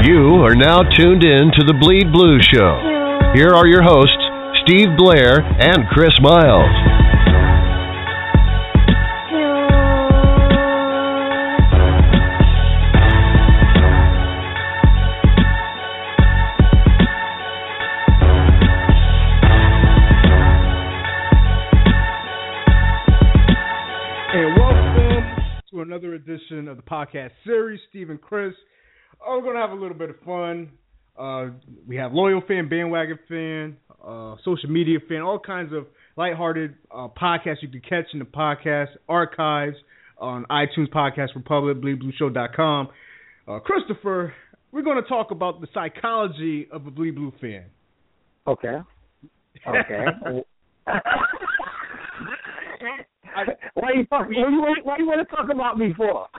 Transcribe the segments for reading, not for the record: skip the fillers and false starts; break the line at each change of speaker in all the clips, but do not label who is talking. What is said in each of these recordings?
You are now tuned in to the Bleed Blue Show. Here are your hosts, Steve Blair and Chris Miles.
And welcome to another edition of the podcast series, Steve and Chris. We're going to have a little bit of fun. We have loyal fan, bandwagon fan, social media fan, all kinds of lighthearted podcasts you can catch in the podcast archives on iTunes, Podcast Republic, BleedBlueShow.com. Christopher, we're going to talk about the psychology of a Bleed Blue fan.
Okay. Why you want to talk about me for?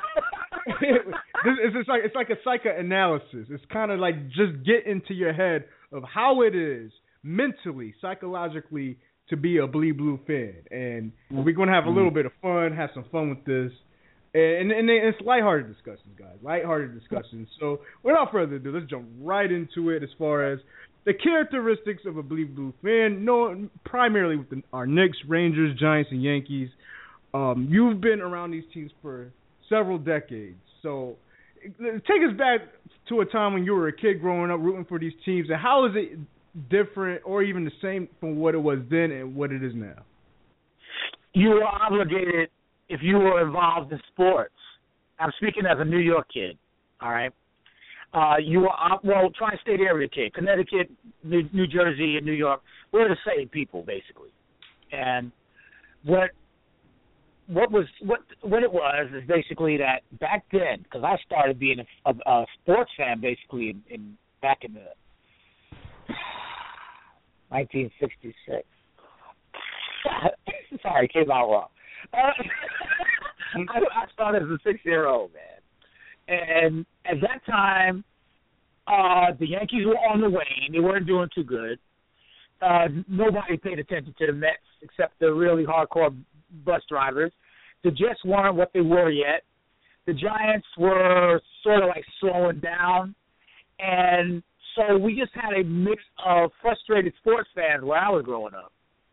It's like a psychoanalysis. It's kind of like just get into your head of how it is mentally, psychologically to be a Bleed Blue fan. And we're going to have a little bit of fun, have some fun with this. And it's lighthearted discussions, guys. Lighthearted discussions. So without further ado, let's jump right into it as far as the characteristics of a Bleed Blue fan, known primarily with our Knicks, Rangers, Giants, and Yankees. You've been around these teams for several decades. So take us back to a time when you were a kid growing up rooting for these teams, and how is it different or even the same from what it was then and what it is now?
You were obligated if you were involved in sports. I'm speaking as a New York kid, all right? You were, tri-state area kid, Connecticut, New Jersey, and New York. We're the same people, basically. And what it was is basically that back then, because I started being a sports fan basically back in the 1966. Sorry, it came out wrong. I started as a 6-year-old, man. And at that time, the Yankees were on the wane. They weren't doing too good. Nobody paid attention to the Mets except the really hardcore bus drivers. The Jets weren't what they were yet. The Giants were sort of like slowing down. And so we just had a mix of frustrated sports fans where I was growing up.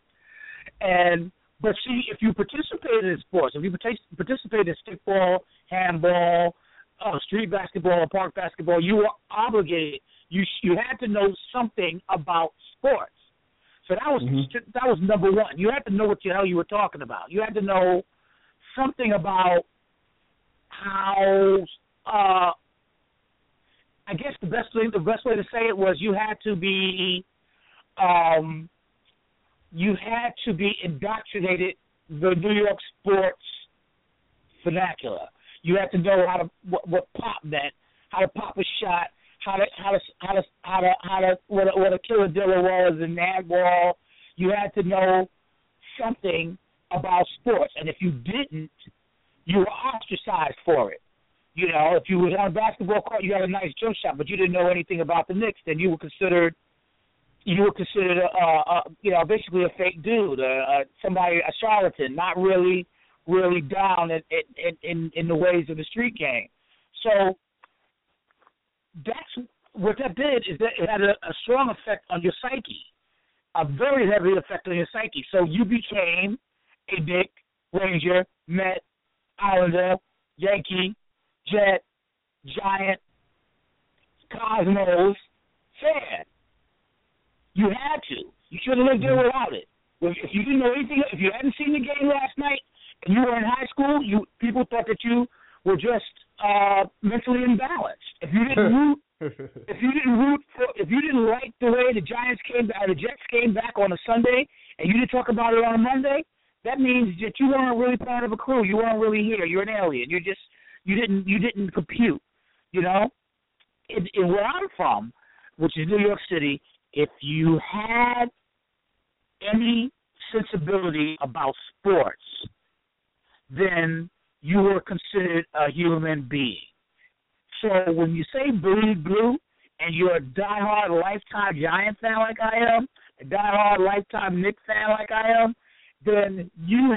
But see, if you participated in sports, if you participated in stickball, handball, street basketball, park basketball, you were obligated. You had to know something about sports. So that was number one. You had to know what the hell you were talking about. You had to know something about how. I guess the best way to say it was you had to be indoctrinated the New York sports vernacular. You had to know what pop meant, how to pop a shot, what a killadilla was in handball. You had to know something about sports, and if you didn't, you were ostracized for it. You know, if you was on a basketball court, you had a nice jump shot, but you didn't know anything about the Knicks, then you were considered basically a fake dude, somebody, a charlatan, not really down in the ways of the street game. So that's what that did, is that it had a strong effect on your psyche, a very heavy effect on your psyche. So you became a Knick, Ranger, Met, Islander, Yankee, Jet, Giant, Cosmos fan. You had to. You should have lived there without it. If you didn't know anything, if you hadn't seen the game last night and you were in high school, people thought that you were just mentally imbalanced. If you didn't if you didn't like the way the Jets came back on a Sunday and you didn't talk about it on a Monday, that means that you weren't really part of a crew. You weren't really here. You're an alien. You didn't compute. You know, in where I'm from, which is New York City, if you had any sensibility about sports, then you were considered a human being. So when you say Bleed Blue and you're a diehard lifetime Giant fan like I am, a diehard lifetime Knicks fan like I am, then you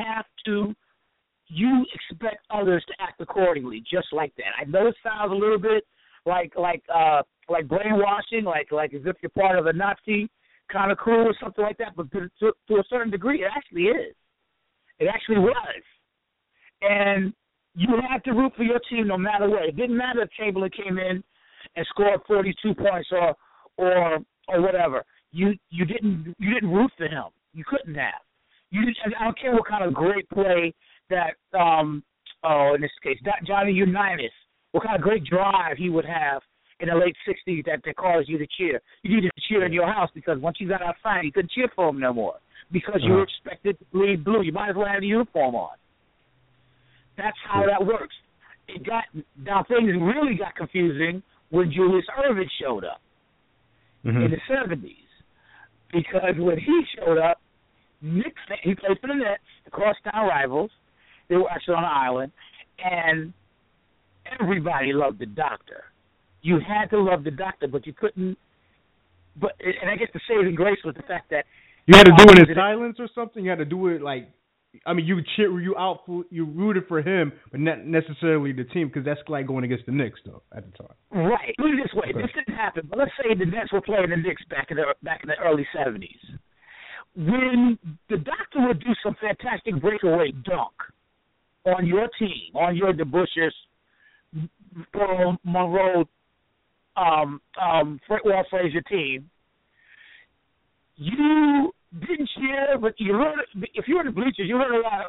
expect others to act accordingly, just like that. I know it sounds a little bit like like brainwashing, like as if you're part of a Nazi kind of crew or something like that. But to a certain degree, it actually is. It actually was. And you had to root for your team no matter what. It didn't matter if Chamberlain came in and scored 42 points or whatever. You didn't root for him. You couldn't have. I don't care what kind of great play that in this case Johnny Unitas, what kind of great drive he would have in the late 60s that caused you to cheer. You needed to cheer in your house because once you got outside, you couldn't cheer for him no more because you were expected to bleed blue. You might as well have the uniform on. That's how that works. Now things really got confusing when Julius Erving showed up in the 70s, because when he showed up, he played for the Nets, the crosstown rivals. They were actually on an island, and everybody loved the Doctor. You had to love the Doctor, but you couldn't. And I guess the saving grace was the fact that
you had to do it in silence or something. You had to do it like, I mean, you rooted for him, but not necessarily the team, because that's like going against the Knicks though at the time.
Right. Put it this way: this didn't happen. But let's say the Nets were playing the Knicks back in the early 70s. When the Doctor would do some fantastic breakaway dunk on your team, on your DeBusschere, Monroe, Walt Frazier team, you didn't cheer, but you heard, if you were in the bleachers, you heard a lot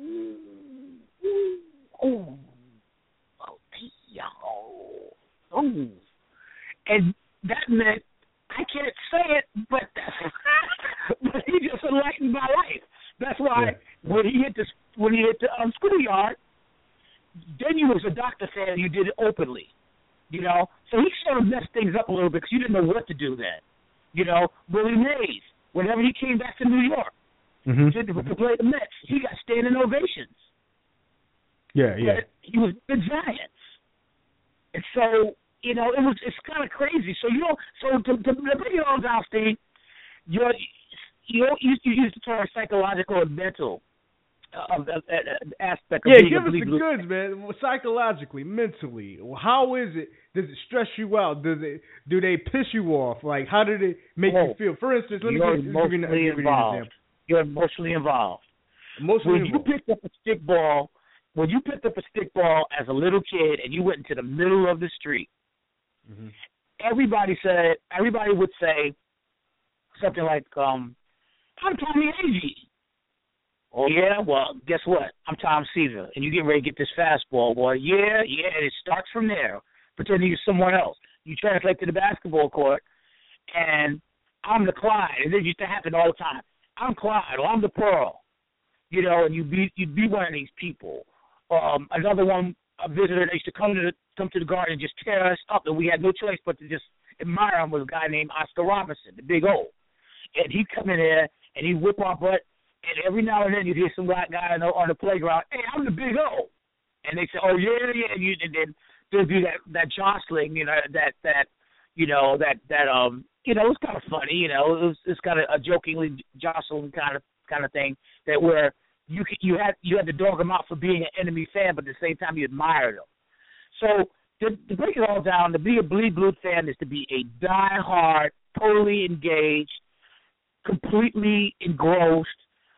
of and that meant, I can't say it, but but he just enlightened my life. That's why when he hit the schoolyard, then you was a Doctor fan. You did it openly, you know. So he sort of messed things up a little bit because you didn't know what to do then, you know. Willie Mays, whenever he came back to New York to play the Mets, he got standing ovations.
Yeah.
But he was the Giants, and so. You know, it's kind of crazy. So to bring it all down, Steve, you use the term psychological and mental aspect of being
give
a
us the
blue.
goods, man. Psychologically, mentally, how is it? Does it stress you out? Do they piss you off? Like, how do they make you feel? For instance, let me give you an example.
You're emotionally involved. When you picked up a stick ball as a little kid and you went into the middle of the street, everybody would say something like, I'm Tommy Agee. Oh, yeah? Well, guess what? I'm Tom Seaver, and you get ready to get this fastball, boy. Yeah, and it starts from there, pretending you're someone else. You translate to the basketball court, and I'm the Clyde, and it used to happen all the time. I'm Clyde, or I'm the Pearl, you know, and you'd be one of these people. Another one, a visitor that used to come to the garden and just tear us up, and we had no choice but to just admire him, was a guy named Oscar Robinson, the big O. And he'd come in there, and he'd whip our butt, and every now and then you'd hear some black guy on the playground, hey, I'm the big O. And they'd say, oh, yeah, and then they'd do that jostling, you know, it was kind of funny, you know, it's kind of a jokingly jostling kind of thing, that where you had to dog them out for being an enemy fan, but at the same time you admired them. So to break it all down, to be a Bleed Blue fan is to be a die-hard, totally engaged, completely engrossed,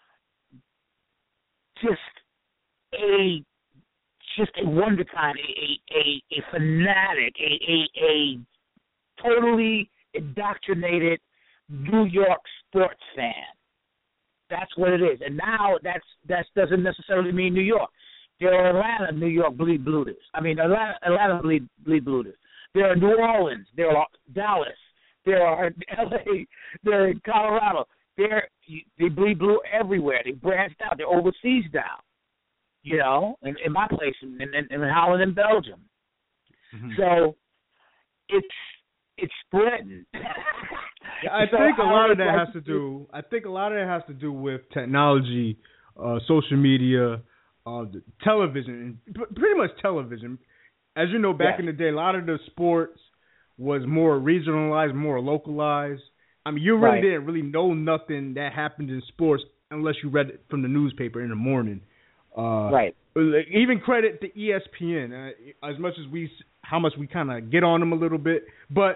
just a wonder kind, a fanatic, a totally indoctrinated New York sports fan. That's what it is. And now that doesn't necessarily mean New York. There are Atlanta, New York Bleed Blues. I mean, Atlanta Bleed Blues. There are New Orleans. There are Dallas. There are L.A. There are Colorado. They bleed blue everywhere. They branched out. They're overseas now. You know, in my place, in Holland and Belgium. Mm-hmm. So it's spreading.
I think a lot of that has to do with technology, social media, television, pretty much television. As you know, back in the day, a lot of the sports was more regionalized, more localized. I mean, you really didn't really know nothing that happened in sports unless you read it from the newspaper in the morning. Even credit to ESPN, as much as how much we kind of get on them a little bit, but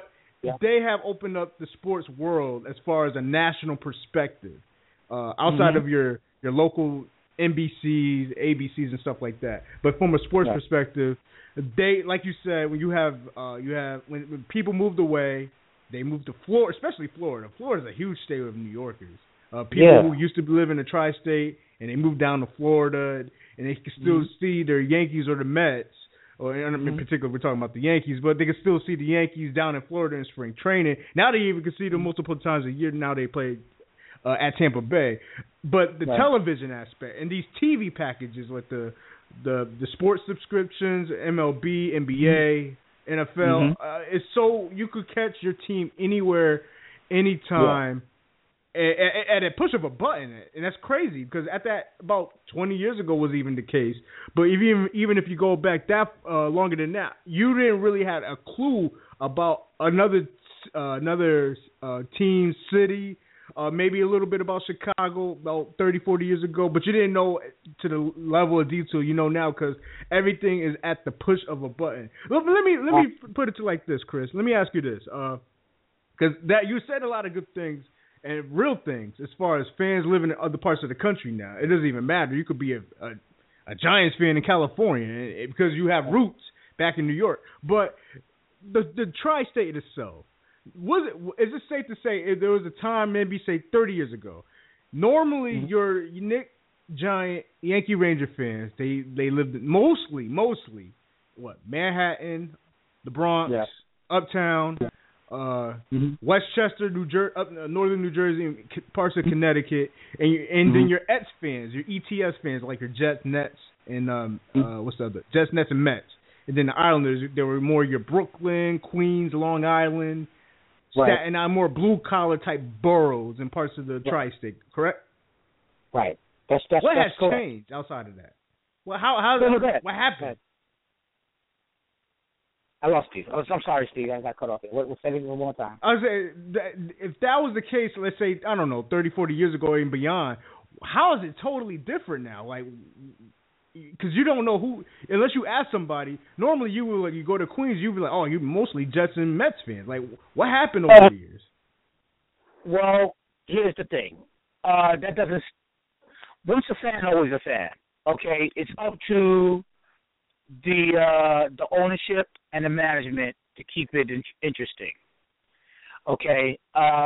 they have opened up the sports world as far as a national perspective, outside of your local NBCs, ABCs, and stuff like that. But from a sports perspective, they, like you said, when you have when people moved away, they moved to Florida, especially Florida. Florida's a huge state of New Yorkers. People who used to live in the tri-state and they moved down to Florida and they can still see their Yankees or the Mets. Or in particular, we're talking about the Yankees, but they can still see the Yankees down in Florida in spring training. Now they even can see them multiple times a year. Now they play at Tampa Bay. But the television aspect and these TV packages like the sports subscriptions, MLB, NBA, NFL, it's so you could catch your team anywhere, anytime. At a push of a button, and that's crazy because at that about 20 years ago was even the case. But even if you go back that longer than that, you didn't really have a clue about another team, city, maybe a little bit about Chicago about 30, 40 years ago, but you didn't know to the level of detail you know now because everything is at the push of a button. Let me put it to like this, Chris. Let me ask you this, because that you said a lot of good things. And real things as far as fans living in other parts of the country now. It doesn't even matter. You could be a Giants fan in California because you have roots back in New York. But the tri-state itself, is it safe to say if there was a time, maybe say 30 years ago, normally your Knicks, Giant, Yankee, Ranger fans, they lived mostly, Manhattan, the Bronx, Uptown, Westchester, northern New Jersey, parts of Connecticut, and then your Ets fans, your ETS fans, like your Jets, Nets, and what's the other? Jets, Nets, and Mets. And then the Islanders, there were more your Brooklyn, Queens, Long Island, Staten Island, more blue-collar type boroughs and parts of the tri-state, correct?
Right.
What has changed outside of that? Well, what happened?
I lost you. I'm sorry, Steve. I got cut off. Say it one more time.
I was saying, if that was the case, let's say, I don't know, 30, 40 years ago and beyond, how is it totally different now? Like, because you don't know who, unless you ask somebody. Normally, you go to Queens, you'd be like, oh, you're mostly Jets and Mets fans. Like, what happened over the years?
Well, here's the thing. That doesn't. Once a fan, always a fan. Okay, it's up to the ownership and the management to keep it interesting. Okay,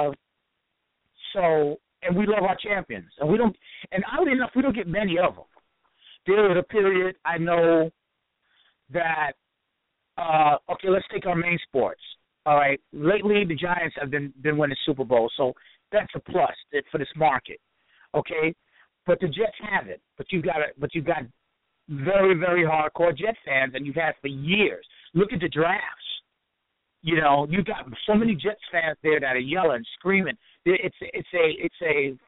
so, and we love our champions, and oddly enough, we don't get many of them. There was a period I know that. Okay, let's take our main sports. All right, lately the Giants have been winning Super Bowl, so that's a plus for this market. Okay, but the Jets haven't. But you've got very, very hardcore Jet fans, and you've had for years. Look at the drafts. You know, you got so many Jets fans there that are yelling, screaming. It's a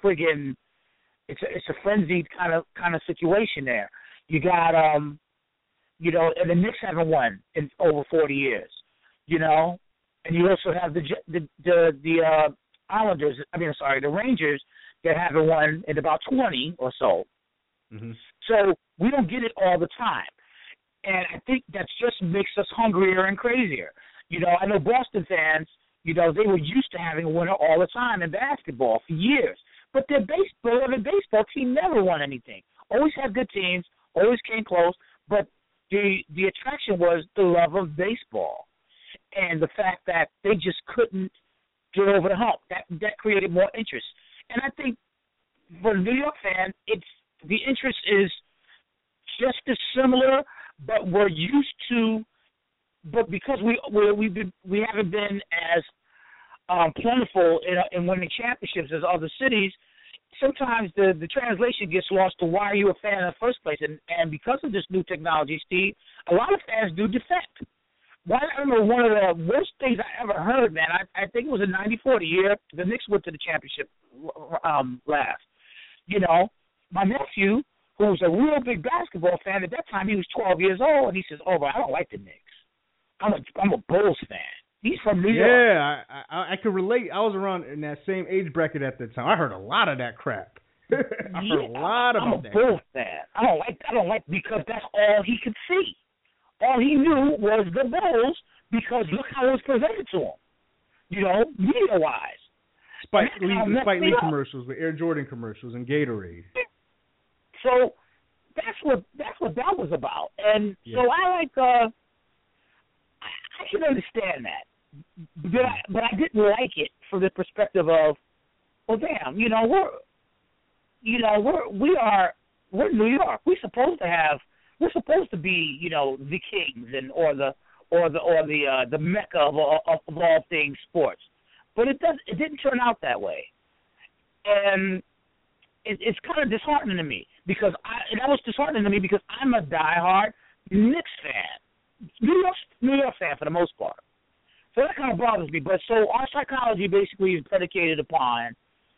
frenzied kind of situation there. You got and the Knicks haven't won in over 40 years. You know, and you also have the Islanders. The Rangers that haven't won in about 20 or so. Mm-hmm. So we don't get it all the time. And I think that just makes us hungrier and crazier. You know, I know Boston fans, they were used to having a winner all the time in basketball for years. But their baseball team never won anything. Always had good teams, always came close, but the attraction was the love of baseball and the fact that they just couldn't get over the hump. That created more interest. And I think for the New York fan, the interest is just as similar, but we're used to. But because we haven't been as plentiful in winning championships as other cities, sometimes the translation gets lost to why are you a fan in the first place. And because of this new technology, Steve, a lot of fans do defect. I remember one of the worst things I ever heard, man. I think it was in '94, the year the Knicks went to the championship last. You know, my nephew, who was a real big basketball fan at that time, he was 12 years old, and he says, "Oh, but I don't like the Knicks. I'm a Bulls fan." He's from New York.
Yeah, I can relate. I was around in that same age bracket at the time. I heard a lot of that crap. I heard a lot about that.
I'm a Bulls fan. I don't like because that's all he could see. All he knew was the Bulls because look how it was presented to him. media-wise.
Spike Lee commercials with Air Jordan commercials and Gatorade.
So that's what that was about. And so I can understand that. But I didn't like it from the perspective of, well, damn, we're New York. We're supposed to be, the kings or the mecca of all things sports. But it didn't turn out that way. And it's kind of disheartening to me because I'm a diehard Knicks fan, New York fan for the most part. So that kind of bothers me. But so our psychology basically is predicated upon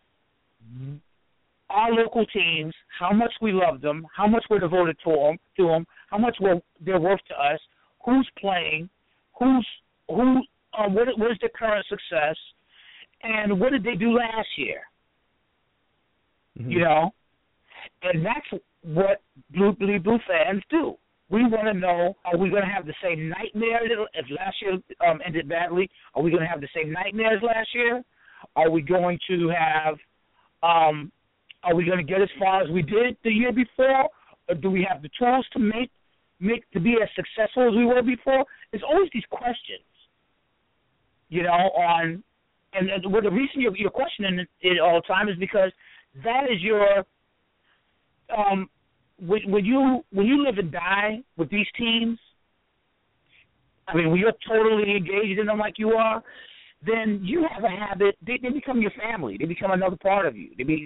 our local teams, how much we love them, how much we're devoted to them, how much they're worth to us, who's playing, what is their current success, and what did they do last year? Mm-hmm. And that's what Blue fans do. We want to know, are we going to have the same nightmares if last year ended badly? Are we going to have the same nightmares last year? Are we going to have, are we going to get as far as we did the year before? Or do we have the tools to to be as successful as we were before? There's always these questions, and the reason you're questioning it all the time is because that is your, when you live and die with these teams, I mean, when you're totally engaged in them like you are, then you have a habit. They become your family. They become another part of you.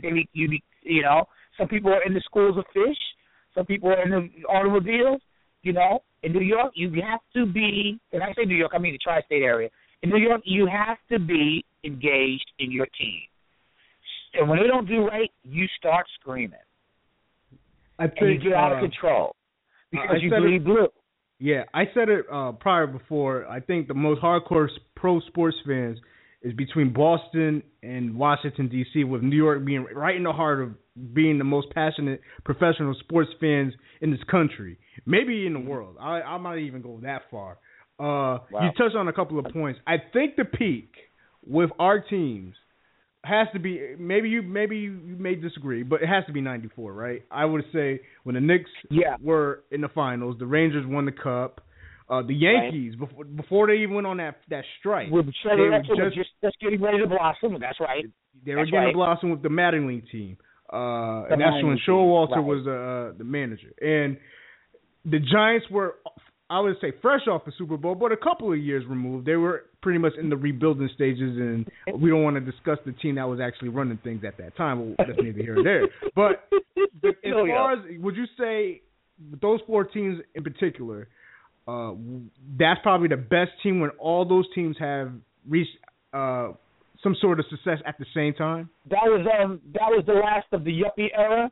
Some people are in the schools of fish. Some people are in the automobiles. In New York, you have to be. And I say New York, I mean the tri-state area. In New York, you have to be engaged in your team. And when they don't do right, you start screaming. And you get out of control because you bleed blue.
Yeah, I said it prior before. I think the most hardcore pro sports fans is between Boston and Washington, D.C., with New York being right in the heart of being the most passionate professional sports fans in this country, maybe in the world. I might even go that far. Wow. You touched on a couple of points. I think the peak with our teams has to be, maybe you may disagree, but it has to be 94, right? I would say when the Knicks were in the finals, the Rangers won the cup, the Yankees, before they even went on that strike.
Just getting ready to blossom, that's right.
They were getting to blossom with the Mattingly team. And that's when Showalter was the manager. And the Giants were, I would say, fresh off the Super Bowl, but a couple of years removed. They were pretty much in the rebuilding stages, and we don't want to discuss the team that was actually running things at that time. Well, that's neither here nor there. But as far as, would you say, those four teams in particular, that's probably the best team when all those teams have reached some sort of success at the same time?
That was the last of the yuppie era,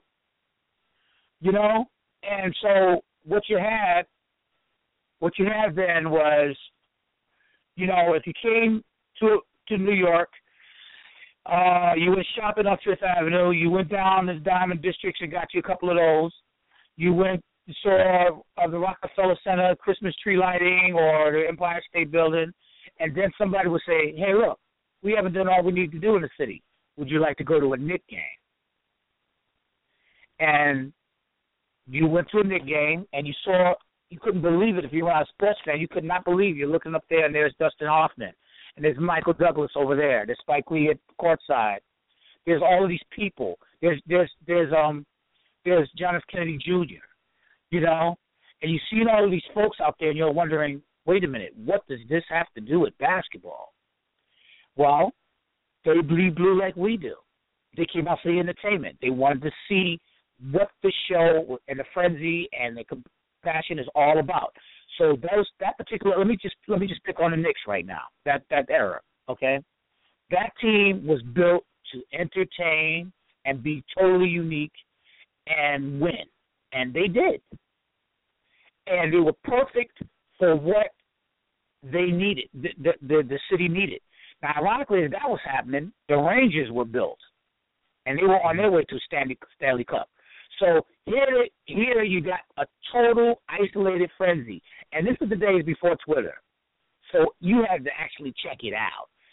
and so what you had then was, if you came to New York, you went shopping up Fifth Avenue, you went down the Diamond Districts and got you a couple of those. You saw the Rockefeller Center Christmas tree lighting or the Empire State Building, and then somebody would say, hey, look, we haven't done all we need to do in the city. Would you like to go to a Knick game? And you went to a Knick game, and you couldn't believe it. If you were a sports fan, you could not believe. You're looking up there, and there's Dustin Hoffman, and there's Michael Douglas over there. There's Spike Lee at courtside. There's all of these people. There's John F. Kennedy Jr., and you see all of these folks out there, and you're wondering, wait a minute, what does this have to do with basketball? Well, they bleed blue like we do. They came out for the entertainment. They wanted to see what the show and the frenzy and the passion is all about. So that particular. Let me just pick on the Knicks right now. That era, okay? That team was built to entertain and be totally unique and win, and they did. And they were perfect for what they needed. The city needed. Now, ironically, as that was happening, the Rangers were built, and they were on their way to Stanley Cup. So here you got a total isolated frenzy. And this is the days before Twitter. So you had to actually check it out.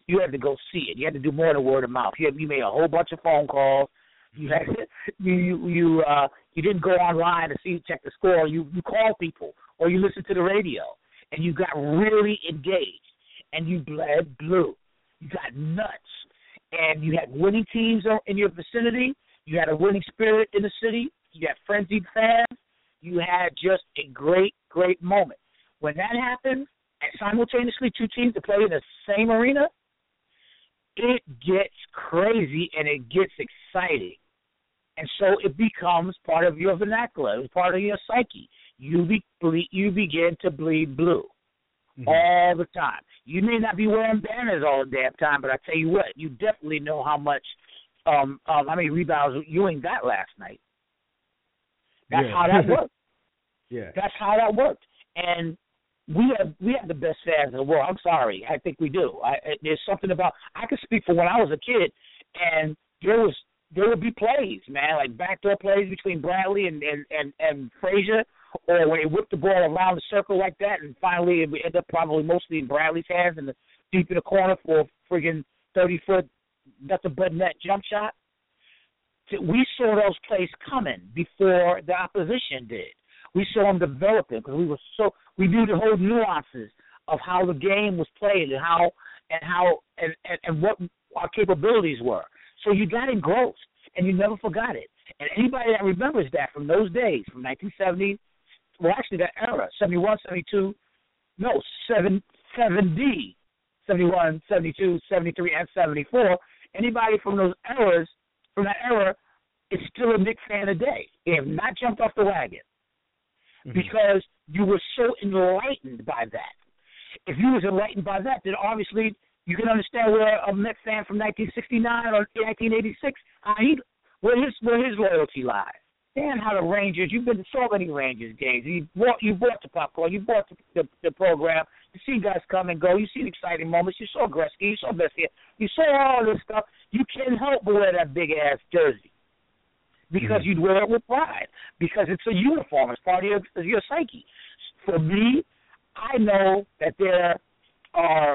you had to go see it. You had to do more than word of mouth. You made a whole bunch of phone calls. You had you didn't go online to check the score. You called people or you listened to the radio, and you got really engaged, and you bled blue. You got nuts, and you had winning teams in your vicinity. You had a winning spirit in the city. You had frenzied fans. You had just a great, great moment. When that happens, and simultaneously 2 teams to play in the same arena, it gets crazy and it gets exciting. And so it becomes part of your vernacular. It's part of your psyche. You begin to bleed blue all the time. You may not be wearing banners all the damn time, but I tell you what, you definitely know how many rebounds Ewing got last night. That's how that worked.
Yeah.
That's how that worked. And we have the best fans in the world. I'm sorry. I think we do. There's something about, I can speak for when I was a kid, and there would be plays, man, like backdoor plays between Bradley and Frazier, or when he whipped the ball around the circle like that, and finally it would end up probably mostly in Bradley's hands and deep in the corner for a friggin' 30-foot nothing but net jump shot. We saw those plays coming before the opposition did. We saw them developing because we knew the whole nuances of how the game was played and what our capabilities were. So you got engrossed and you never forgot it. And anybody that remembers that from those days, from 1970, well, actually that era, 71, 72, no, 70, 71, 72, 73, and 74, anybody from that era is still a Knicks fan today. They have not jumped off the wagon because you were so enlightened by that. If you was enlightened by that, then obviously you can understand where a Knicks fan from 1969 or 1986, where his loyalty lies. And how the Rangers, you've been to so many Rangers games. You bought the popcorn, you bought the program. You see guys come and go. You see the exciting moments. You saw Gretzky, you saw Messier. You saw all this stuff. You can't help but wear that big-ass jersey because you'd wear it with pride because it's a uniform. It's part of your psyche. For me, I know that there are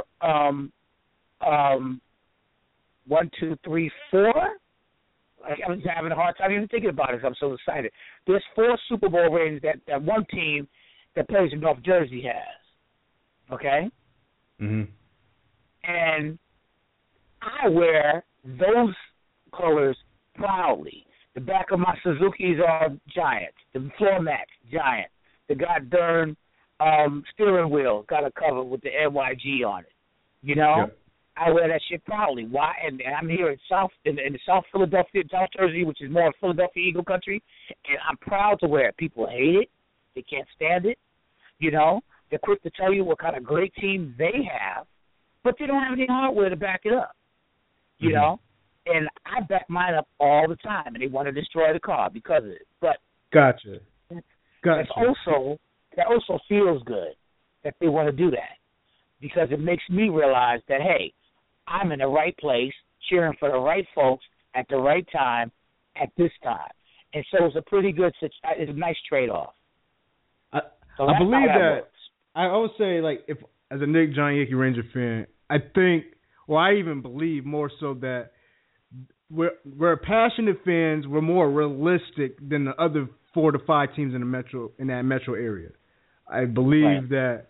1, 2, 3, 4. I was having a hard time even thinking about it because I'm so excited. There's 4 Super Bowl rings that one team that plays in North Jersey has. Okay?
Mm-hmm.
And I wear those colors proudly. The back of my Suzuki's are giant. The floor mats, giant. The goddamn steering wheel got a cover with the NYG on it. You know? Yep. I wear that shit proudly. Why? And I'm here in the South Philadelphia, South Jersey, which is more Philadelphia Eagle country, and I'm proud to wear it. People hate it. They can't stand it. You know? They're quick to tell you what kind of great team they have, but they don't have any hardware to back it up. You know? And I back mine up all the time, and they want to destroy the car because of it. But
Gotcha.
That also feels good that they want to do that because it makes me realize that, hey, I'm in the right place, cheering for the right folks at the right time at this time. And so it's a pretty good, it's a nice trade-off.
I believe that I would say, like, if as a Knicks, Giant, Yankee, Ranger fan, I think, or I even believe more so that we're passionate fans. We're more realistic than the other 4 to 5 teams in that metro area. I believe that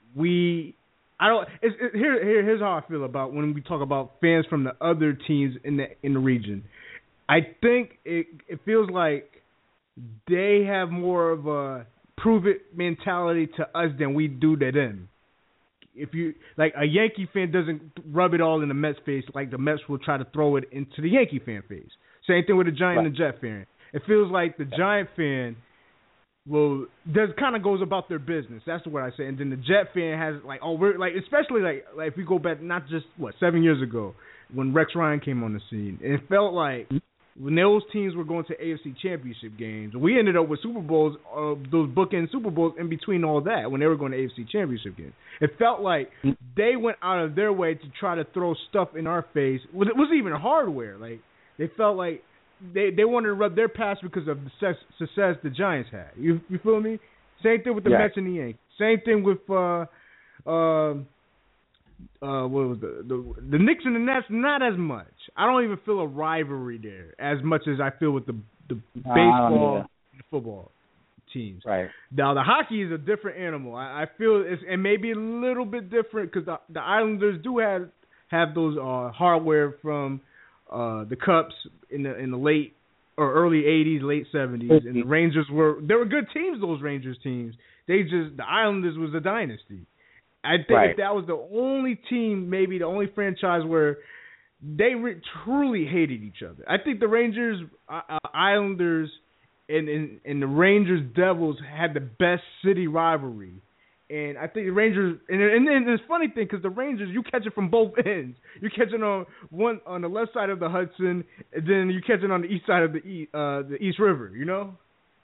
here's how I feel about when we talk about fans from the other teams in the region. I think it feels like they have more of a prove it mentality to us than we do to them. If you like, a Yankee fan doesn't rub it all in the Mets face like the Mets will try to throw it into the Yankee fan face. Same thing with the Giant and the Jet fan. It feels like the Giant fan kind of goes about their business. That's what I say. And then the Jet fan has we're like, especially like if we go back not just 7 years ago when Rex Ryan came on the scene, and it felt like when those teams were going to AFC Championship games, we ended up with Super Bowls, those bookend Super Bowls in between all that when they were going to AFC Championship games. It felt like they went out of their way to try to throw stuff in our face. It was even hardware. Like they felt like they wanted to rub their past because of the success the Giants had. You feel me? Same thing with the Mets and the Yankees. Same thing with what was the Knicks and the Nets? Not as much. I don't even feel a rivalry there as much as I feel with the baseball and the football teams.
Right.
Now the hockey is a different animal. I feel it's and maybe a little bit different because the Islanders do have those hardware from the Cups in the late or early '80s, late '70s, and the Rangers were good teams. Those Rangers teams. The Islanders was a dynasty. I think if that was the only team, maybe the only franchise where they truly hated each other. I think the Rangers, Islanders, and the Rangers Devils had the best city rivalry. And I think the Rangers, and it's a funny thing because the Rangers, you catch it from both ends. You catch it on the left side of the Hudson, and then you catch it on the east side of the East River. You know.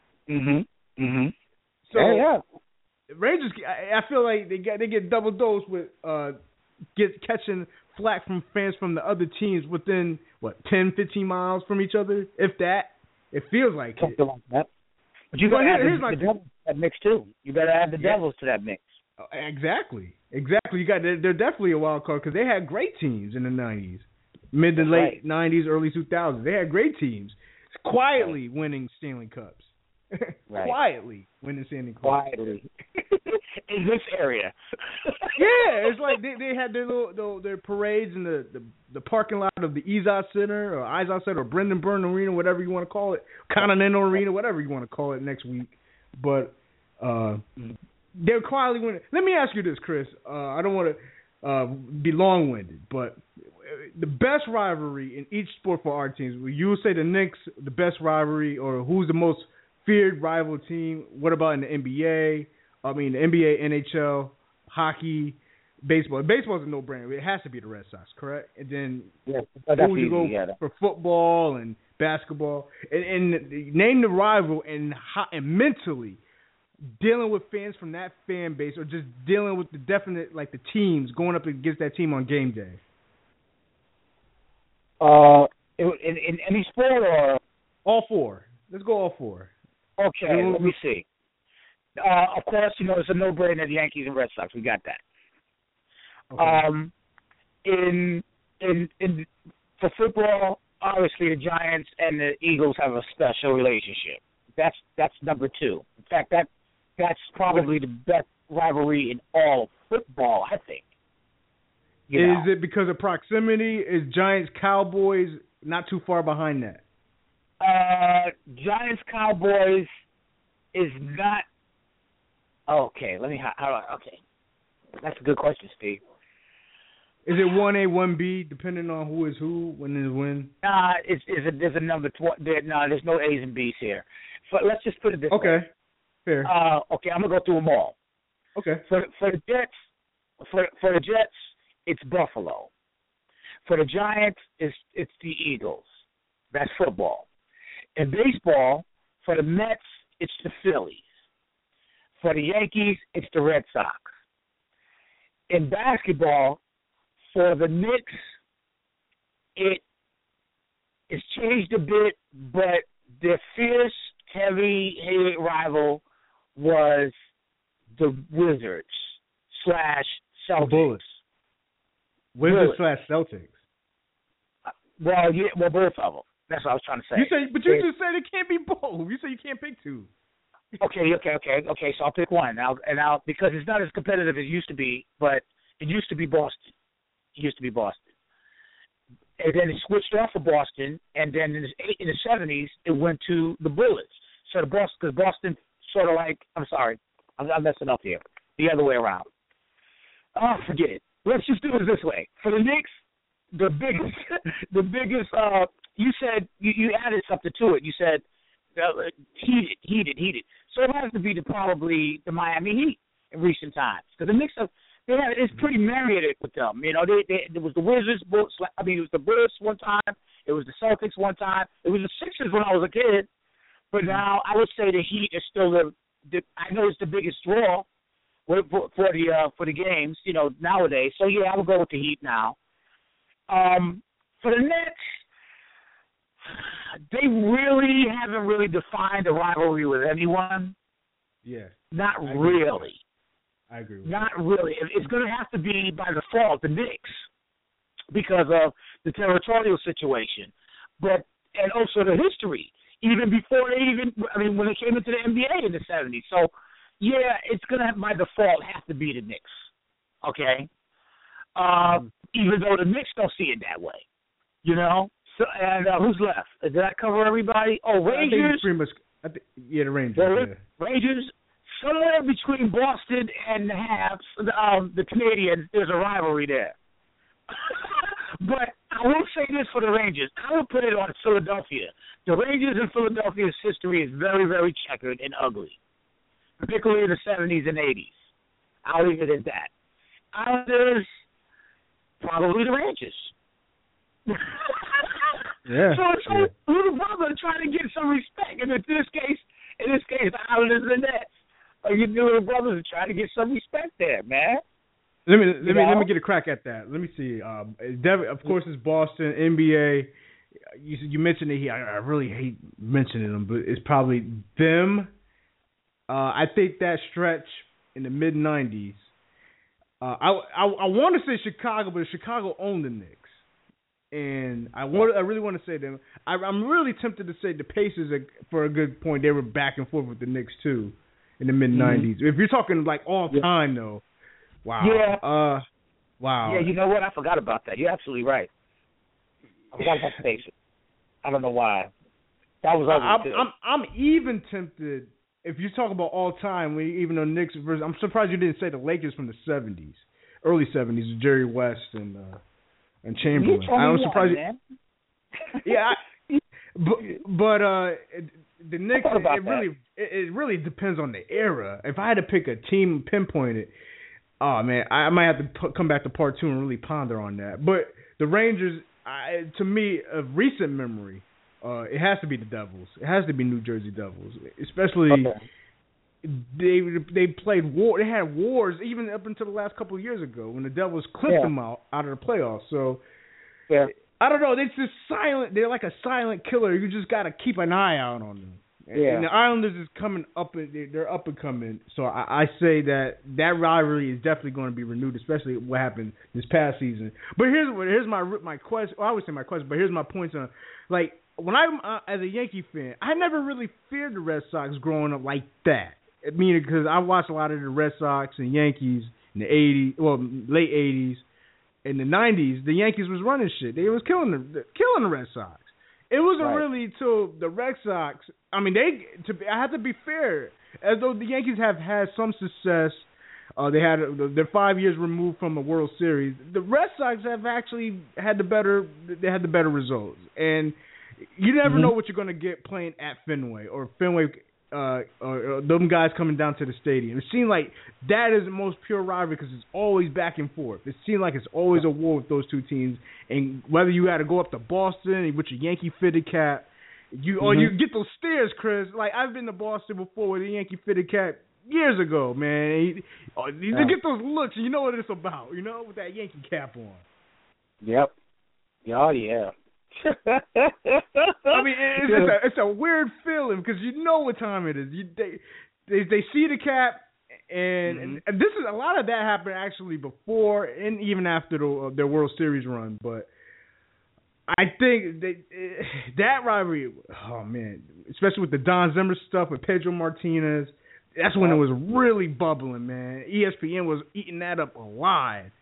So
yeah.
Rangers, I feel like they get double dose with catching flack from fans from the other teams within 10, 15 miles from each other, if that. It feels like
something like that. But you gotta add the Devils to that mix too. You gotta add the Devils to that mix.
Exactly. You got they're definitely a wild card because they had great teams in the '90s, mid to late '90s, early 2000s. They had great teams, quietly winning Stanley Cups. Quietly winning Stanley Cups.
Quietly. In this area.
Yeah, it's like they had their parades in the parking lot of the Izod Center or Brendan Byrne Arena, whatever you want to call it, Continental Arena, whatever you want to call it next week. But they're quietly winning. Let me ask you this, Chris. I don't want to be long-winded, but the best rivalry in each sport for our teams, you would say the Knicks, the best rivalry, or who's the most feared rival team? What about in the NBA? I mean, the NBA, NHL, hockey, baseball. Baseball is a no-brainer. It has to be the Red Sox, correct? And then who you go for football and basketball? And name the rival and mentally dealing with fans from that fan base or just dealing with the definite, like the teams going up against that team on game day.
In any sport or?
All four. Let's go all four.
Okay, let me see. Of course, it's a no-brainer, the Yankees and Red Sox. We got that.
Okay.
For football, obviously the Giants and the Eagles have a special relationship. That's number two. In fact, that's probably the best rivalry in all of football, I think.
Is it because of proximity? Is Giants Cowboys not too far behind that?
Giants Cowboys is not. Okay, okay. That's a good question, Steve.
Is it 1A, 1B, depending on who is who, when is when?
There's a number. There's no A's and B's here. But let's just put it this way.
Okay, fair.
Okay, I'm gonna go through them all.
Okay.
For the Jets, it's Buffalo. For the Giants, it's the Eagles. That's football. In baseball, for the Mets, it's the Phillies. For the Yankees, it's the Red Sox. In basketball, for the Knicks, it's changed a bit, but their fierce, heavy-hitter rival was the Wizards / Celtics.
Bullets. Wizards / Celtics.
Well, both of them. That's what I was trying to say.
You just said it can't be both. You said you can't pick two.
Okay. So I'll pick one. I'll because it's not as competitive as it used to be, but it used to be Boston. And then it switched off of Boston, and then in the 70s, it went to the Bullets. So because Boston sort of like, I'm sorry, I'm messing up here. The other way around. Oh, forget it. Let's just do it this way. For the Knicks, the biggest. You said you added something to it. You said heated. So it has to be probably the Miami Heat in recent times because the Knicks it's pretty marinated with them. There was the Wizards. It was the Bulls one time. It was the Celtics one time. It was the Sixers when I was a kid. But now I would say the Heat is still I know it's the biggest draw for the games. Nowadays. So yeah, I would go with the Heat now. For the Nets, they really haven't defined a rivalry with anyone.
Yeah.
Not really.
I agree with
Not really. It's going to have to be by default the Knicks because of the territorial situation, and also the history. Even before when they came into the NBA in the 70s. So, yeah, it's going to by default have to be the Knicks. Okay? Even though the Knicks don't see it that way. You know? So, and who's left? Did I cover everybody? Oh, Rangers.
The Rangers.
Rangers. Somewhere between Boston and the Habs, the Canadians, there's a rivalry there. But I will say this for the Rangers. I will put it on Philadelphia. The Rangers in Philadelphia's history is very, very checkered and ugly, particularly in the 70s and 80s. I'll leave it at that. Islanders, probably the Rangers.
Yeah.
So little brother trying to get some respect. And in this case, the Islanders and the Nets. Your little brothers are trying to get some respect there, man.
Let me get a crack at that. Let me see. Of course, it's Boston, NBA. You mentioned it. I really hate mentioning them, but it's probably them. I think that stretch in the mid '90s. I want to say Chicago, but Chicago owned the Knicks, and I really want to say them. I'm really tempted to say the Pacers for a good point. They were back and forth with the Knicks too. In the mid '90s, if you're talking like all time though, wow.
Yeah.
Wow.
Yeah, you know what? I forgot about that. You're absolutely right. I forgot about the Pacers. I don't know why. That was ugly too.
I'm even tempted if you talk about all time. Even though Knicks versus, I'm surprised you didn't say the Lakers from the '70s, early '70s, Jerry West and Chamberlain. I'm surprised. The Knicks, it really depends on the era. If I had to pick a team and pinpoint it, oh man, I might have to come back to part 2 and really ponder on that. But the Rangers, to me, of recent memory, it has to be the Devils. It has to be New Jersey Devils, especially they played war. They had wars even up until the last couple of years ago when the Devils clipped them out of the playoffs. So.
Yeah.
I don't know. They're just silent. They're like a silent killer. You just got to keep an eye out on them.
Yeah.
And the Islanders is coming up. They're up and coming. So I say that rivalry is definitely going to be renewed, especially what happened this past season. But here's my question. Well, I would say my question, but here's my points on. Like when I'm as a Yankee fan, I never really feared the Red Sox growing up like that. I mean, because I watched a lot of the Red Sox and Yankees in the late '80s. In the '90s, the Yankees was running shit. They was killing the Red Sox. It wasn't really till the Red Sox. I mean, I have to be fair. As though the Yankees have had some success, they're 5 years removed from a World Series. The Red Sox have actually had the better results, and you never know what you're going to get playing at Fenway or them guys coming down to the stadium. It seemed like that is the most pure rivalry because it's always back and forth. It seemed like it's always a war with those two teams. And whether you had to go up to Boston with your Yankee fitted cap, or you get those stares, Chris. Like I've been to Boston before with a Yankee fitted cap years ago, man. You get those looks, and you know what it's about. You know, with that Yankee cap on.
Yep. Oh yeah.
I mean, it's a weird feeling because you know what time it is. They see the cap, and this is a lot of that happened actually before and even after their World Series run. But I think that rivalry, oh man, especially with the Don Zimmer stuff with Pedro Martinez, that's when it was really bubbling, man. ESPN was eating that up alive.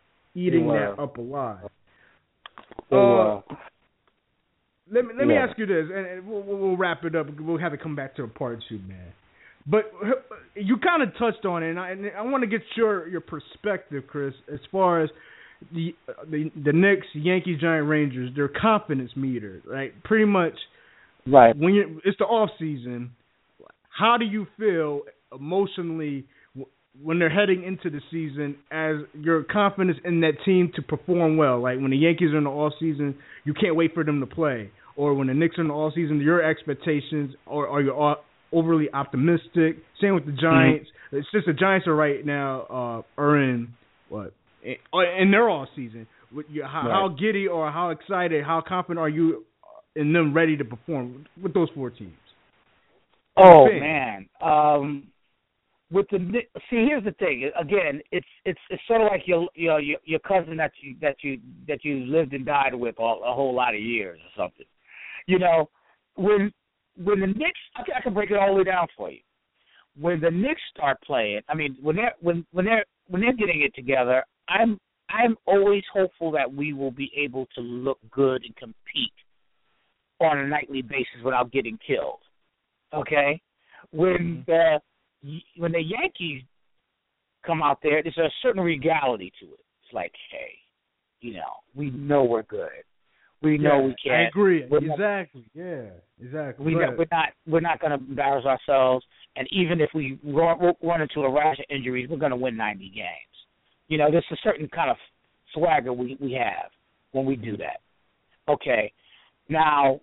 Let me ask you this, and we'll wrap it up. We'll have to come back to a part 2, man. But you kind of touched on it, and I want to get your perspective, Chris, as far as the Knicks, Yankees, Giants, Rangers, their confidence meter, right? Pretty much,
right.
When it's the off season, how do you feel emotionally when they're heading into the season as your confidence in that team to perform well? Like when the Yankees are in the off season, you can't wait for them to play. Or when the Knicks are in the off season, your expectations, or are you overly optimistic? Same with the Giants. It's just the Giants right now are in their off season. How giddy or how excited, how confident are you in them ready to perform with those 4 teams?
Oh man. with the see, here's the thing. Again, it's sort of like your cousin that you lived and died with a whole lot of years or something. You know, when the Knicks, I can break it all the way down for you. When the Knicks start playing, I mean, when they're getting it together, I'm always hopeful that we will be able to look good and compete on a nightly basis without getting killed. Okay, when the Yankees come out there, there's a certain regality to it. It's like, hey, you know, we know we're good. We know we can.
I agree. Exactly. Exactly.
We're not going to embarrass ourselves. And even if we run into a rash of injuries, we're going to win 90 games. You know, there's a certain kind of swagger we have when we do that. Okay. Now,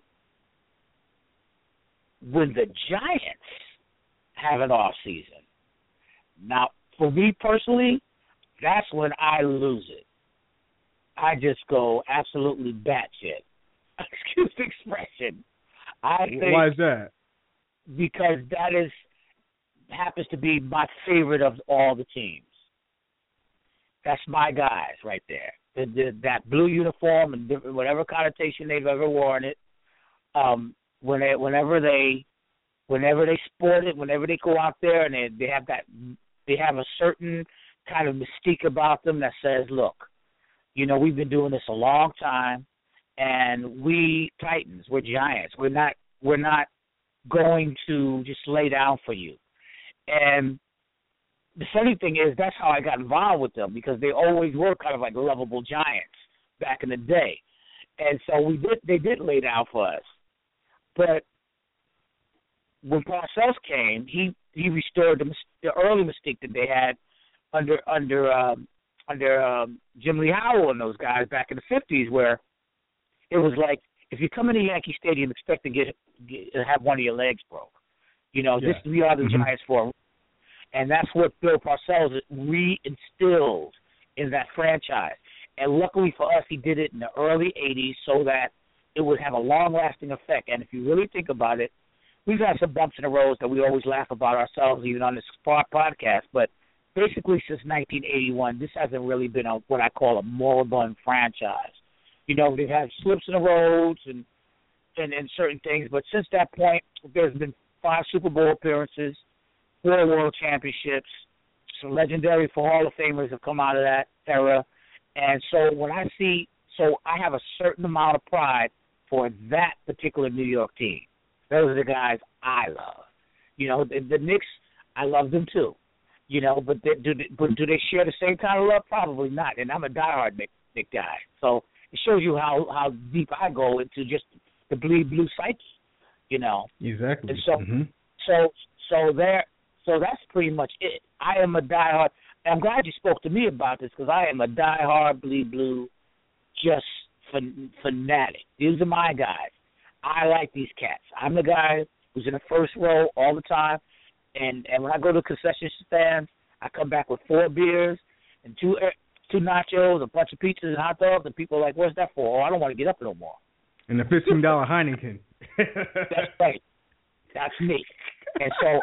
when the Giants have an off season, now for me personally, that's when I lose it. I just go absolutely batshit. Excuse the expression. I think,
why is that?
Because that happens to be my favorite of all the teams. That's my guys right there. That blue uniform and whatever connotation they've ever worn it. Whenever they sport it, whenever they go out there and they have a certain kind of mystique about them that says, look, you know, we've been doing this a long time, and we Titans, we're Giants. We're not going to just lay down for you. And the funny thing is, that's how I got involved with them, because they always were kind of like lovable giants back in the day. And so they did lay down for us. But when Parcells came, he restored the early mystique that they had under Jim Lee Howell and those guys back in the 50s, where it was like, if you come into Yankee Stadium, expect to have one of your legs broke. You know, we are the Giants for. And that's what Bill Parcells reinstilled in that franchise. And luckily for us, he did it in the early 80s so that it would have a long-lasting effect. And if you really think about it, we've had some bumps in the road that we always laugh about ourselves, even on this podcast. But basically, since 1981, this hasn't really been what I call a moribund franchise. You know, they've had slips in the roads and certain things. But since that point, there's been 5 Super Bowl appearances, 4 World Championships. Some legendary Hall of Famers have come out of that era. And so I have a certain amount of pride for that particular New York team. Those are the guys I love. You know, the Knicks, I love them too. You know, but do they share the same kind of love? Probably not. And I'm a diehard Knick guy. So it shows you how deep I go into just the bleed blue psyche, you know.
Exactly.
And so that's pretty much it. I am a diehard. And I'm glad you spoke to me about this, because I am a diehard bleed blue, just fanatic. These are my guys. I like these cats. I'm the guy who's in the first row all the time. And when I go to concession stands, I come back with 4 beers and 2 nachos, a bunch of pizzas and hot dogs, and people are like, "What's that for?" "Oh, I don't want to get up no more."
And the $15 Heineken.
That's right. That's me. And so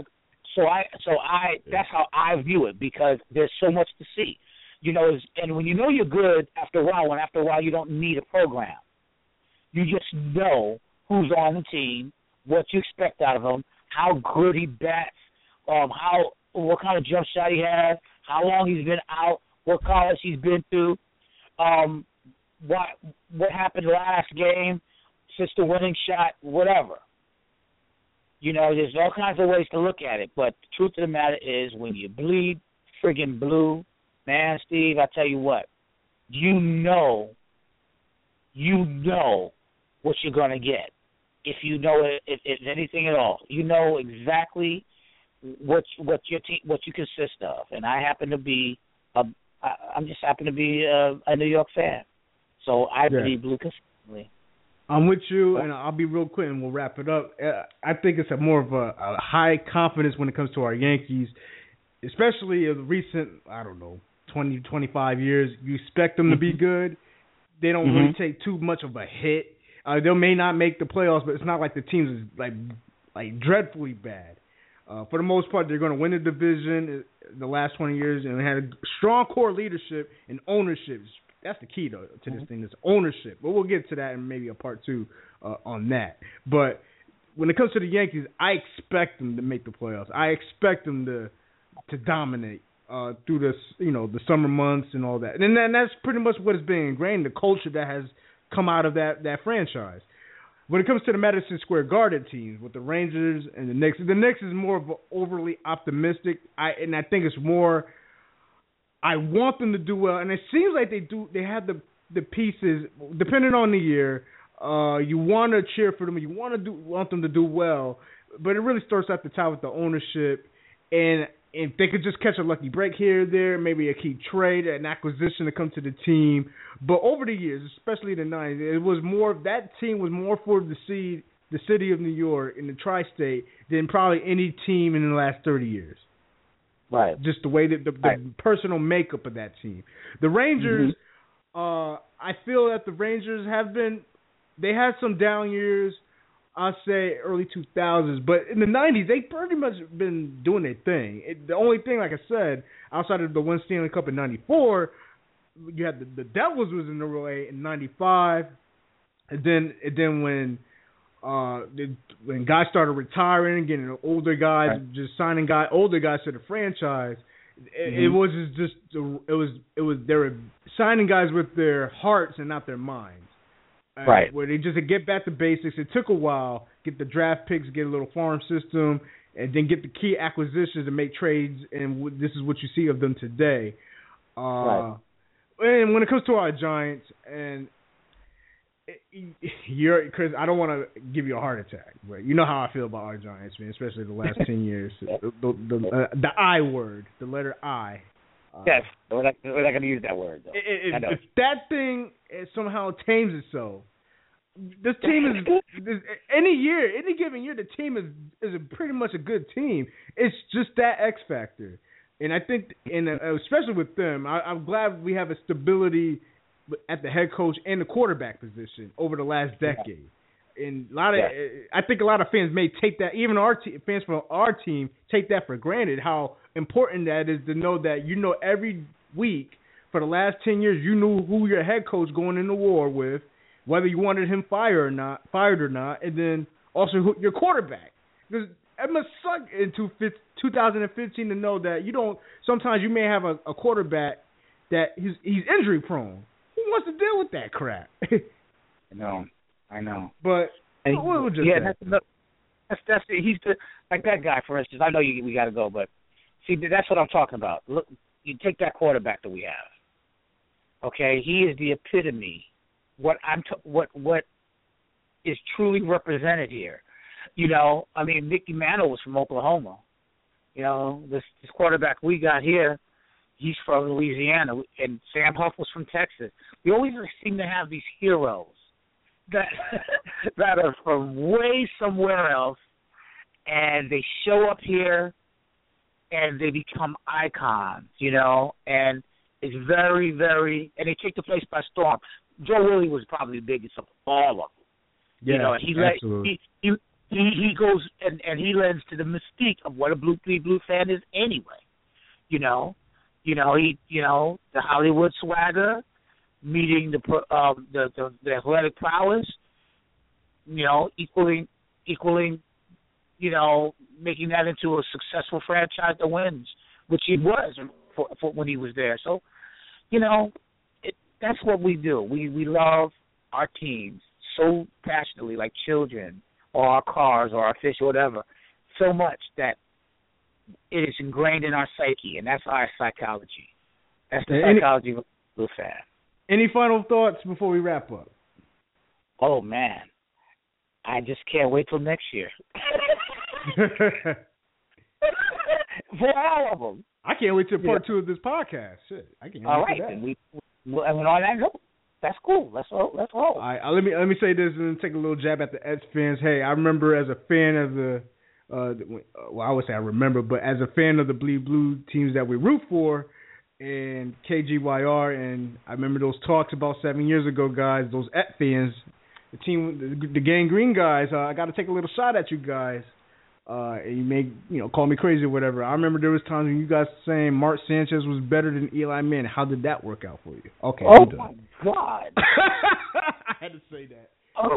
that's how I view it, because there's so much to see. You know, and when you know you're good after a while, you don't need a program. You just know who's on the team, what you expect out of them, how good he bats, what kind of jump shot he has, how long he's been out, what college he's been through, what happened last game, since the winning shot, whatever. You know, there's all kinds of ways to look at it, but the truth of the matter is, when you bleed friggin' blue, man, Steve, I tell you what, you know what you're going to get. If you know it, if anything at all, you know exactly what you consist of. And I happen to be a New York fan, so I bleed blue consistently.
I'm with you, and I'll be real quick, and we'll wrap it up. I think it's more of a high confidence when it comes to our Yankees, especially in the recent, 20, 25 years. You expect them to be good. They don't really take too much of a hit. They may not make the playoffs, but it's not like the teams is like dreadfully bad. For the most part, they're going to win the division the last 20 years, and they had a strong core leadership and ownership. That's the key to this thing, is ownership. But we'll get to that in maybe a part 2 on that. But when it comes to the Yankees, I expect them to make the playoffs. I expect them to dominate through this, the summer months and all that. And then that's pretty much what has been ingrained, the culture that has come out of that franchise. When it comes to the Madison Square Garden teams with the Rangers and the Knicks is more of overly optimistic. I think it's more, I want them to do well, and it seems like they do. They have the pieces, depending on the year. You want to cheer for them. You want them to do well, but it really starts at the top with the ownership, and if they could just catch a lucky break here or there, maybe a key trade, an acquisition to come to the team. But over the years, especially the 90s, it was more, that team was more for the city of New York in the tri-state than probably any team in the last 30 years.
Right.
Just the way that the personal makeup of that team. The Rangers, I feel that the Rangers they had some down years, I'll say early 2000s, but in the 90s, they pretty much been doing their thing. The only thing, like I said, outside of the one Stanley Cup in 94, you had the Devils was in the real A in 95, and then when guys started retiring, getting older guys, just signing older guys to the franchise, it was they were signing guys with their hearts and not their minds.
Right.
Where they just get back to basics. It took a while, get the draft picks, get a little farm system, and then get the key acquisitions and make trades, and this is what you see of them today.
Right.
And when it comes to our Giants, and because I don't want to give you a heart attack, but you know how I feel about our Giants, man, especially the last 10 years. The I word, the letter I.
Yes, we're not going to use that word, though.
If that thing somehow tames itself, this team is any given year, the team is pretty much a good team. It's just that X factor, and I think, especially with them, I'm glad we have a stability at the head coach and the quarterback position over the last decade. And I think a lot of fans may take that, even fans from our team take that for granted, how important that is to know that every week for the last 10 years you knew who your head coach going into war with, whether you wanted him fired or not, and then also your quarterback. Because it must suck in 2015 to know that sometimes you may have a quarterback that he's injury prone. Who wants to deal with that crap? I know. But what would you say?
That's he's like that guy, for instance. I know we got to go, but see, that's what I'm talking about. Look, you take that quarterback that we have. Okay, he is the epitome. What is truly represented here. I mean, Mickey Mantle was from Oklahoma. This quarterback we got here, he's from Louisiana, and Sam Huff was from Texas. We always seem to have these heroes that are from way somewhere else, and they show up here and they become icons, and it's very, very, and they take the place by storm. Joe Willie was probably the biggest of all of them.
Yeah,
absolutely. He goes and he lends to the mystique of what a Blue fan is anyway. He the Hollywood swagger, meeting the athletic prowess, equaling, making that into a successful franchise that wins, which he was for when he was there. So, that's what we do. We love our teams so passionately, like children, or our cars, or our fish, or whatever, so much that it is ingrained in our psyche, and that's our psychology. That's the psychology of a Blue fan.
Any final thoughts before we wrap up?
Oh, man. I just can't wait till next year. For all of them.
I can't wait till part 2 of this podcast. Shit, I can't
all
wait
right,
till that.
And on that note, that's cool. Let's roll.
All right, let me say this and then take a little jab at the Eds fans. Hey, I remember as a fan of the I would say I remember, but as a fan of the Bleed Blue teams that we root for, and KGYR, and I remember those talks about 7 years ago, guys, those Et fans, the Gang Green guys, I got to take a little shot at you guys. And you may, call me crazy or whatever. I remember there was times when you guys saying Mark Sanchez was better than Eli Manning. How did that work out for you? Okay.
Oh my God!
I had to say that.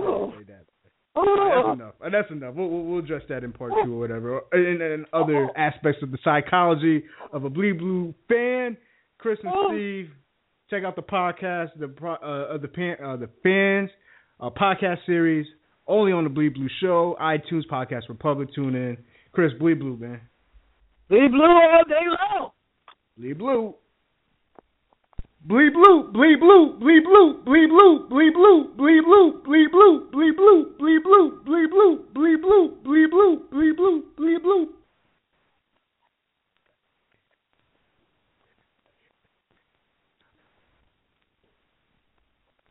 That's enough. We'll address that in part 2 or whatever. And other aspects of the psychology of a Bleed Blue fan. Chris and Steve, check out the podcast, the Fans podcast series. Only on the Bleed Blue Show, iTunes, Podcast Republic. Tune in. Chris, Bleed Blue, man.
Bleed Blue all day long.
Bleed Blue. Bleed Blue. Bleed Blue. Bleed Blue. Bleed Blue. Bleed Blue. Bleed Blue. Bleed Blue. Bleed Blue.